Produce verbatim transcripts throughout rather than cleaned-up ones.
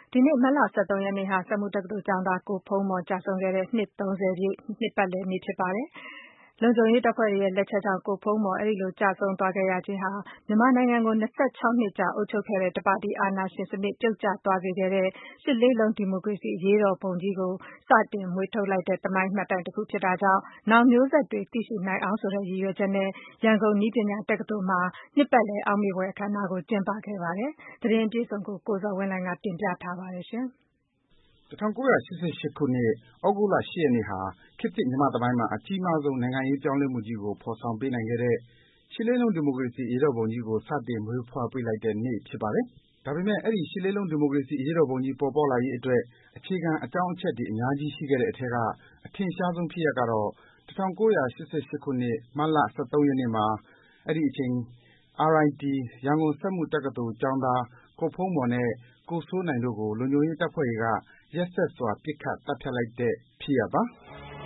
ဒီနေ့မတ်လ ၁၃ ရက်နေ့ဟာ စက်မှုတက္ကသိုလ်ကျောင်းသား ကိုဖုန်းမော် ကျဆုံးခဲ့တဲ့ နှစ် ၃၀ ပြည့် နှစ်ပတ်လည်နေ့ဖြစ်ပါတယ်။ လုံခြုံရေးတပ်ဖွဲ့တွေရဲ့လက်ချက်ကြောင့် ကိုဖုန်းမော် အဲဒီလိုကျဆုံးသွားခဲ့ရခြင်းဟာ မြန်မာနိုင်ငံကို ၂၆ နှစ်ကြာအုပ်ချုပ်ခဲ့တဲ့ တပါတီအာဏာရှင်စနစ် ပြုတ်ကျသွားစေခဲ့တဲ့ ရှစ်လေးလုံးဒီမိုကရေစီအရေးတော်ပုံကြီးကို စတင်မွေးထုတ်လိုက်တဲ့ သမိုင်းမှတ်တိုင်တခုဖြစ်တာကြောင့် နောင်မျိုးဆက်တွေသိရှိနိုင်အောင်ဆိုတဲ့ ရည်ရွယ်ချက်နဲ့ ရန်ကုန်နည်းပညာတက္ကသိုလ်မှာ နှစ်ပတ်လည်အောက်မေ့ဖွယ်အခမ်းအနားကို ကျင်းပခဲ့ပါတယ်။ သတင်းအပြည့်အစုံကို ကိုဇော်ဝင်းလှိုင်က တင်ပြထားပါတယ်။၁၉၈၈ ခုနှစ်၊ သြဂုတ်လ ၈ ရက်နေ့ဟာ ခေတ်သစ်မြန်မာ့သမိုင်းမှာ အကြီးမားဆုံး နိုင်ငံရေးပြောင်းလဲမှုကြီးကို ဖော်ဆောင်ပေးနိုင်ခဲ့တဲ့ ရှစ်လေးလုံးဒီမိုကရေစီအရေးတော်ပုံကြီးကို စတင်မွေးဖွားပေးလိုက်တဲ့နေ့ ဖြစ်ပါတယ်။ ဒါပေမယ့် အဲဒီ ရှစ်လေးလုံးဒီမိုကရေစီအရေးတော်ပုံကြီး ပေါ်ပေါက်လာရေးအတွက် အခြေခံအကြောင်းအချက်တွေ အများကြီးရှိခဲ့တဲ့အထဲက အထင်ရှားဆုံးဖြစ်ရပ်ကတော့ ၁၉၈၈ ခုနှစ်၊ မတ်လ ၁၃ ရက်နေ့မှာ အဲဒီအချိန် အာရ် အိုင် တီ ရန်ကုန်စက်မှုတက္ကသိုလ်ကျောင်းသား ကိုဖုန်းမော်နဲ့ ကိုစိုးနိုင်တို့ကို လုံခြုံရေးတပ်ဖွဲ့တွေက ရက်စက်စွာ ပစ်ခတ်သတ်ဖြတ်လိုက်တဲ့ ဖြစ်ရပ်ပါ။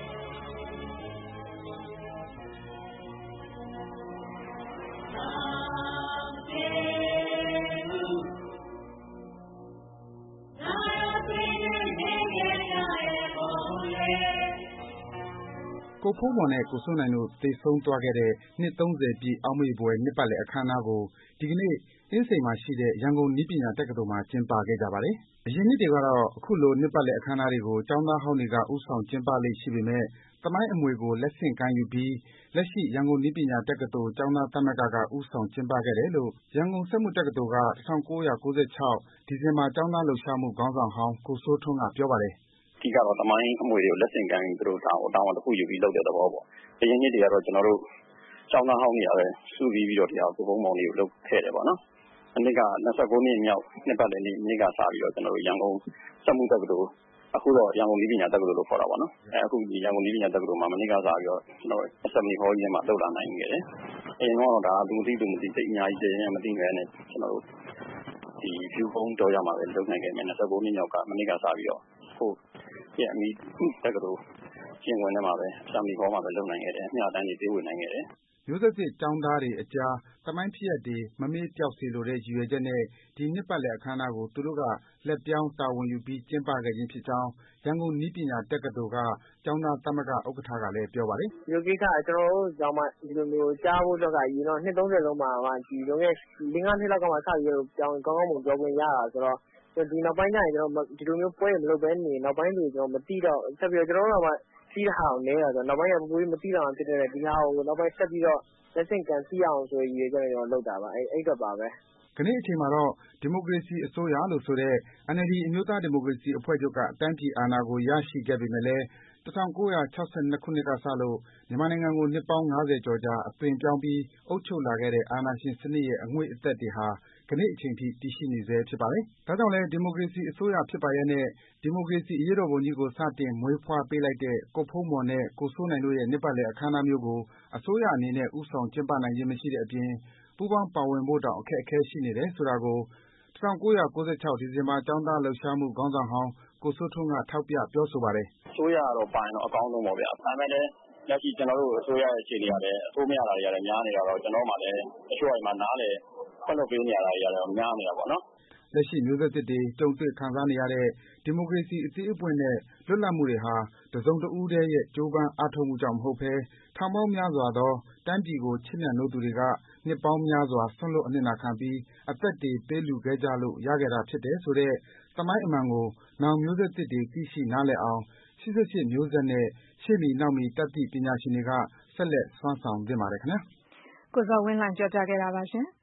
ကိုဖုန်းမော်နဲ့ ကိုစိုးနိုင်တို့ သေဆုံးသွားခဲ့တဲ့ နှစ် ၃၀ ပြည့် အောက်မေ့ဖွယ် နှစ်ပတ်လည်အခမ်းအနားကို ဒီကနေ့ အင်းစိန်မှာရှိတဲ့ ရန်ကုန်နည်းပညာတက္ကသိုလ်မှာ ကျင်းပခဲ့ကြပါတယ်။ အရင်နှစ်တွေကတော့ အခုလို နှစ်ပတ်လည်အခမ်းအနားတွေကို ကျောင်းသားဟောင်းတွေက ဦးဆောင်ကျင်းပလေ့ရှိပေမယ့် သမိုင်းအမွေကို လက်ဆင့်ကမ်းယူပြီး လက်ရှိ ရန်ကုန်နည်းပညာတက္ကသိုလ် ကျောင်းသားသမဂ္ဂက ဦးဆောင်ကျင်းပခဲ့တယ်လို့ ရန်ကုန်စက်မှုတက္ကသိုလ်က ၁၉၉၆ ဒီဇင်ဘာ ကျောင်းသားလှုပ်ရှားမှုခေါင်းဆောင်ဟောင်း ကိုစိုးထွန်းက ပြောပါတယ်။ “အဓိကတော့ သမိုင်းအမွေတွေကို လက်ဆင့်ကမ်းပြီး သူတို့တာဝန်တခုယူပြီးလုပ်တဲ့သဘောပေါ့။ အရင်နှစ်တွေကတော့ ကျနော်တို့ ကျောင်းသားဟောင်းတွေကပဲ စုစည်းပြီးတော့ ဒီဟာကို ကိုဖုန်းမော်နေ့ကိုလုပ်ခဲ့တယ်ပေါ့နော်။ မနှစ်က ၂၉ နှစ်မြောက်နှစ်ပတ်လည်နေ့ကစပြီးတော့ ကျနော်တို့ ရန်ကုန်စက်မှုတက္ကသိုလ် အခုတော့ ရန်ကုန်နည်းပညာတက္ကသိုလ်လို့ခေါ်တာပေါ့နော်။ အခုရန်ကုန်နည်းပညာတက္ကသိုလ်မှာ မနှစ်ကစပြီးတော့ Assembly Hall ကြီးထဲမှာလုပ်လာနိုင်ခဲ့တယ်။ အရင်တုန်းကတော့ လူမသိသူမသိ သိပ်အများကြီးကျယ်ကျယ်ပြန့်ပြန့်မသိဘဲနဲ့ ကျနော်တို့ ဒီ View Home တောရွာမှာပဲလုပ်နိုင်ခဲ့ပေမယ့် ၂၉ နှစ်မြောက်က မနှစ်ကစပြီးတော့ ကိုယ့်ရဲ့အနီးတက္ကသိုလ်ရင်ခွင်ထဲမှာပဲ Assembly Hall မှာပဲလုပ်နိုင်ခဲ့တယ်။ အမျှအတန်းတွေပေးဝေနိုင်ခဲ့တယ်။ ” မျိုးဆက်သစ်ကျောင်းသားတွေအကြား သမိုင်းဖြစ်ရပ်တွေ မမေ့ပျောက်စေလိုတဲ့ ရည်ရွယ်ချက်နဲ့ ဒီနှစ်ပတ်လည်အခမ်းအနားကို သူတို့က လက်ပြောင်း တာဝန်ယူပြီး ကျင်းပခဲ့ခြင်းဖြစ်ကြောင်း ရန်ကုန်နည်းပညာတက္ကသိုလ်က ကျောင်းသားသမဂ္ဂဥက္ကဋ္ဌကလည်း ပြောပါတယ်။ “ဒီလိုကိစ္စက ကျနော်တို့တောင်မှ ဒီလိုမျိုးကြားဖို့အတွက်က အရင်တုန်းက နှစ် ၃၀ လုံးမှာမှ ဒီလွန်ခဲ့တဲ့ လေးငါးနှစ်လောက်ကမှ စပြီးတော့ကောင်းကောင်းမွန်မွန်ပြောခွင့်ရတာဆိုတော့ ဒီနောက်ပိုင်းကျရင် ဒီလိုမျိုးပွဲတွေမလုပ်ဘဲနေရင် နောက်ပိုင်းတွေမသိတော့ ဆက်ပြီးတော့ ကျနော်တို့တောင်မှ သိတာကနည်းတာဆိုတော့ နောက်ပိုင်းကျပိုပိုပြီးမသိတော့မှာဖြစ်တဲ့အတွက် ဒီဟာကိုနောက်ပိုင်းဆက်ပြီးတော့ လက်ဆင့်ကမ်းသိရအောင်ဆိုတဲ့ရည်ရွယ်ချက်နဲ့ ကျနော်တို့လုပ်တာပါ။ အဲဒီအတွက်ပါပဲ။ ” ကနေ့အချိန်မှာတော့ ဒီမိုကရေစီအစိုးရလို့ဆိုတဲ့ အန်အယ်လ်ဒီ အမျိုးသားဒီမိုကရေစီအဖွဲ့ချုပ်က တိုင်းပြည်အာဏာကို ရရှိခဲ့ပေမယ့်လည်း ၁၉၆၂ ခုနှစ်ကစလို့ မြန်မာနိုင်ငံကို နှစ်ပေါင်း ၅၀ ကျော်ကြာ အသွင်ပြောင်းပြီး အုပ်ချုပ်လာခဲ့တဲ့ အာဏာရှင်စနစ်ရဲ့ အငွေ့အသက်တွေဟာ ကနေ့အချိန်ထိ တည်ရှိနေဆဲဖြစ်ပါတယ်။ ဒါကြောင့်လည်း ဒီမိုကရေစီအစိုးရဖြစ်ပါလျက်နဲ့ ဒီမိုကရေစီအရေးတော်ပုံကြီးကို စတင်မွေးဖွားပေးလိုက်တဲ့ ကိုဖုန်းမော်နဲ့ ကိုစိုးနိုင်တို့ရဲ့ နှစ်ပတ်လည်အခမ်းအနားမျိုးကို အစိုးရအနေနဲ့ ဦးဆောင်ကျင်းပနိုင်ခြင်းမရှိတဲ့အပြင် ပူးပေါင်းပါဝင်ဖို့တောင် အခက်အခဲရှိနေတယ်ဆိုတာကို ၁၉၉၆ ဒီဇင်ဘာ ကျောင်းသားလှုပ်ရှားမှုခေါင်းဆောင်ဟောင်း ကိုစိုးထွန်းက ထောက်ပြပြောဆိုပါတယ်။ “အစိုးရကတော့ပါရင်တော့ အကောင်းဆုံးပေါ့ဗျာ။ ဒါပေမယ့်လည်း လက်ရှိကျနော်တို့အစိုးရရဲ့အခြေအနေကလည်း အဆိုးမရတာတွေကလည်းများနေတော့ ကျနော်တို့မှာလည်း တချို့ဟာတွေမှာ နားလည်ခွင့်လွှတ်ပေးနေရတာတွေကလည်း များနေတာပေါ့နော်။ ” လက်ရှိမျိုးဆက်သစ်တွေ ကြုံတွေ့ခံစားနေရတဲ့ ဒီမိုကရေစီအသီးအပွင့်နဲ့ လွတ်လပ်မှုတွေဟာ တစုံတဦးတည်းရဲ့ ကြိုးပမ်းအားထုတ်မှုကြောင့်မဟုတ်ဘဲ ထောင်ပေါင်းများစွာသော တိုင်းပြည်ကို ချစ်မြတ်နိုးသူတွေက နှစ်ပေါင်းများစွာ စွန့်လွတ်အနစ်နာခံပြီး အသက်တွေပေးလှူခဲ့ကြလို့ ရခဲ့တာဖြစ်တယ်ဆိုတဲ့ သမိုင်းအမှန်ကို နောင်မျိုးဆက်သစ်တွေ သိရှိနားလည်အောင် ၈၈ မျိုးဆက်နဲ့ ရှေ့မီနောက်မီ တတ်သိပညာရှင်တွေက ဆက်လက် စွမ်းဆောင်သင့်ပါတယ်ခင်ဗျာ။ ကိုဇော်ဝင်းလှိုင်ပြောပြခဲ့တာပါရှင်။